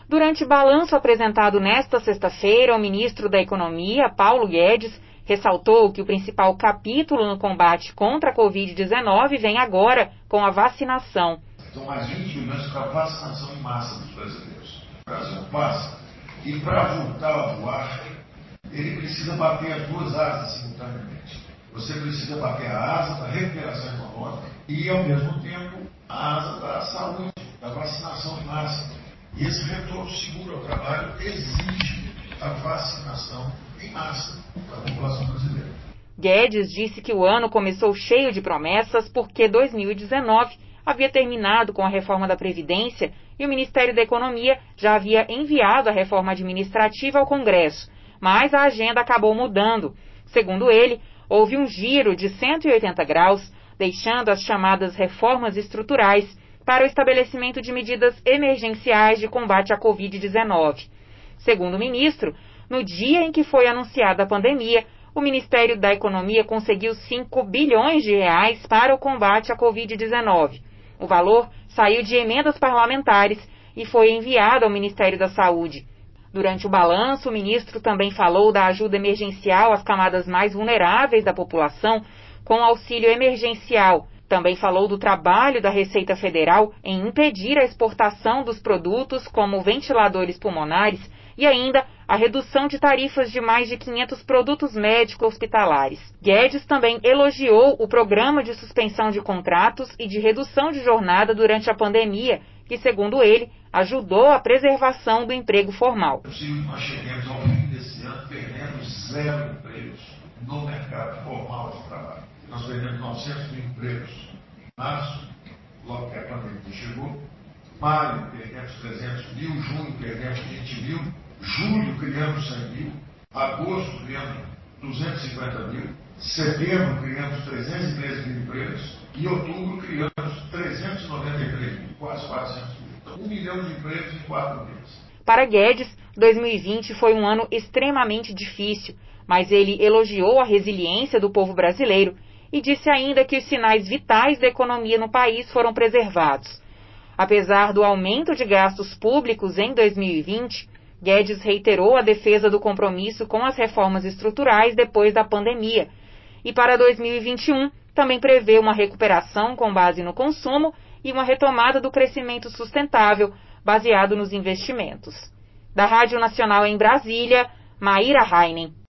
Durante balanço apresentado nesta sexta-feira, o ministro da Economia, Paulo Guedes, ressaltou que o principal capítulo no combate contra a Covid-19 vem agora com a vacinação. São mais 20 milhões para a vacinação em massa dos brasileiros. O Brasil passa e para voltar a voar, ele precisa bater as duas asas simultaneamente. Você precisa bater a asa da recuperação econômica e, ao mesmo tempo, a asa da saúde, da vacinação em massa. E esse retorno seguro ao trabalho exige a vacinação em massa da população brasileira. Guedes disse que o ano começou cheio de promessas porque 2019 havia terminado com a reforma da Previdência e o Ministério da Economia já havia enviado a reforma administrativa ao Congresso, mas a agenda acabou mudando. Segundo ele, houve um giro de 180 graus, deixando as chamadas reformas estruturais para o estabelecimento de medidas emergenciais de combate à Covid-19. Segundo o ministro, no dia em que foi anunciada a pandemia, o Ministério da Economia conseguiu 5 bilhões de reais para o combate à Covid-19. O valor saiu de emendas parlamentares e foi enviado ao Ministério da Saúde. Durante o balanço, o ministro também falou da ajuda emergencial às camadas mais vulneráveis da população com auxílio emergencial. Também falou do trabalho da Receita Federal em impedir a exportação dos produtos como ventiladores pulmonares e ainda a redução de tarifas de mais de 500 produtos médicos hospitalares. Guedes também elogiou o programa de suspensão de contratos e de redução de jornada durante a pandemia, que, segundo ele, ajudou a preservação do emprego formal. É possível que nós cheguemos ao fim desse ano perdendo 0 empregos no mercado formal de trabalho. Nós perdemos 900 mil empregos em março, logo que a pandemia chegou. Maio, perdemos 300 mil. Junho, perdemos 20 mil. Julho, criamos 100 mil. Agosto, criamos 250 mil. Setembro, criamos 313 mil empregos. E outubro, criamos 393 mil, quase 400 mil. Então, 1 milhão de empregos em 4 meses. Para Guedes, 2020 foi um ano extremamente difícil, mas ele elogiou a resiliência do povo brasileiro e disse ainda que os sinais vitais da economia no país foram preservados. Apesar do aumento de gastos públicos em 2020, Guedes reiterou a defesa do compromisso com as reformas estruturais depois da pandemia. E para 2021, também prevê uma recuperação com base no consumo e uma retomada do crescimento sustentável, baseado nos investimentos. Da Rádio Nacional em Brasília, Maíra Heinen.